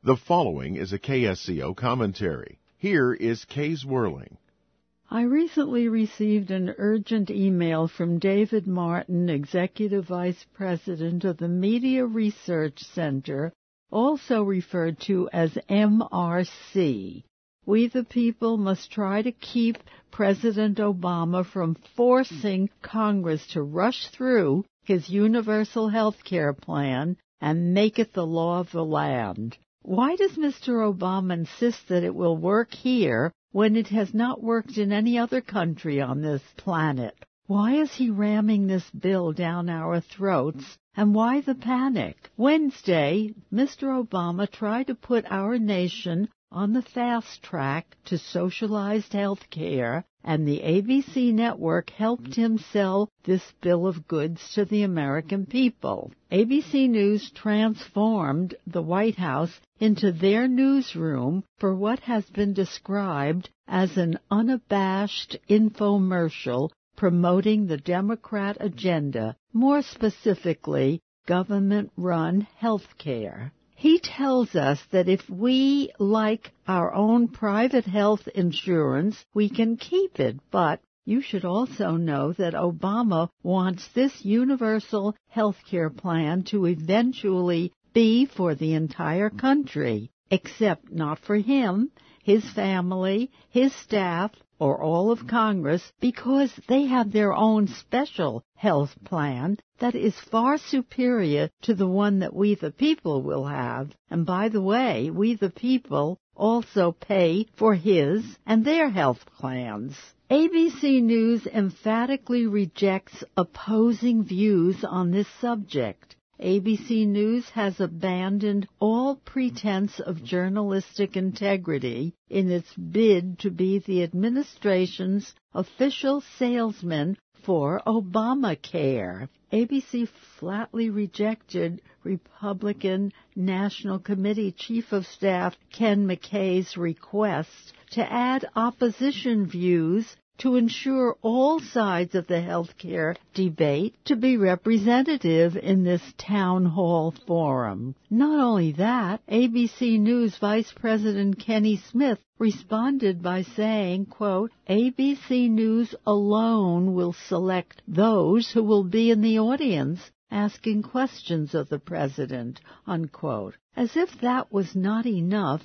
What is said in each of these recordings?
The following is a KSCO commentary. Here is Kay Zwerling. I recently received an urgent email from David Martin, Executive Vice President of the Media Research Center, also referred to as MRC. We the people must try to keep President Obama from forcing Congress to rush through his universal health care plan and make it the law of the land. Why does Mr. Obama insist that it will work here when it has not worked in any other country on this planet? Why is he ramming this bill down our throats, and why the panic? Wednesday, Mr. Obama tried to put our nation on the fast track to socialized health care, and the ABC network helped him sell this bill of goods to the American people. ABC News transformed the White House into their newsroom for what has been described as an unabashed infomercial promoting the Democrat agenda, more specifically, government-run health care. He tells us that if we like our own private health insurance, we can keep it, but you should also know that Obama wants this universal health care plan to eventually be for the entire country, except not for him, his family, his staff, or all of Congress, because they have their own special health plan that is far superior to the one that we the people will have. And by the way, we the people also pay for his and their health plans. ABC News emphatically rejects opposing views on this subject. ABC News has abandoned all pretense of journalistic integrity in its bid to be the administration's official salesman for Obamacare. ABC flatly rejected Republican National Committee Chief of Staff Ken McKay's request to add opposition views to ensure all sides of the health care debate to be representative in this town hall forum. Not only that, ABC News Vice President Kenny Smith responded by saying, quote, ABC News alone will select those who will be in the audience asking questions of the president, unquote. As if that was not enough,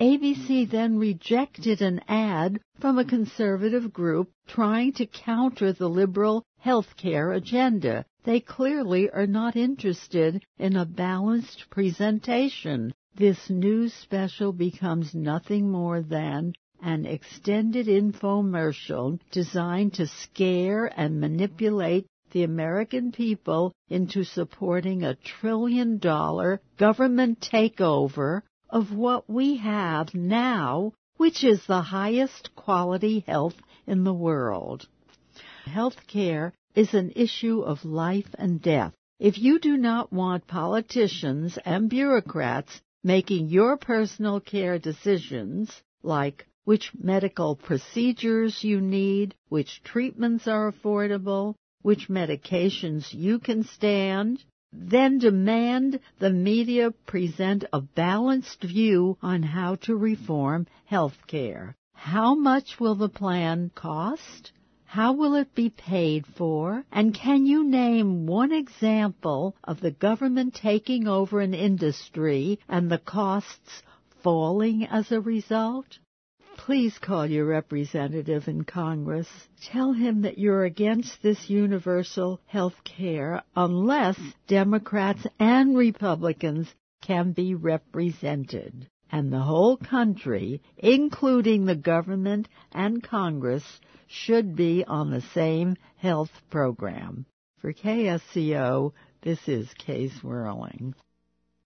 ABC then rejected an ad from a conservative group trying to counter the liberal health care agenda. They clearly are not interested in a balanced presentation. This news special becomes nothing more than an extended infomercial designed to scare and manipulate the American people into supporting a $1 trillion government takeover of what we have now, which is the highest quality health in the world. Health care is an issue of life and death. If you do not want politicians and bureaucrats making your personal care decisions, like which medical procedures you need, which treatments are affordable, which medications you can stand, then demand the media present a balanced view on how to reform health care. How much will the plan cost? How will it be paid for? And can you name one example of the government taking over an industry and the costs falling as a result? Please call your representative in Congress. Tell him that you're against this universal health care unless Democrats and Republicans can be represented. And the whole country, including the government and Congress, should be on the same health program. For KSCO, this is Kay Zwerling.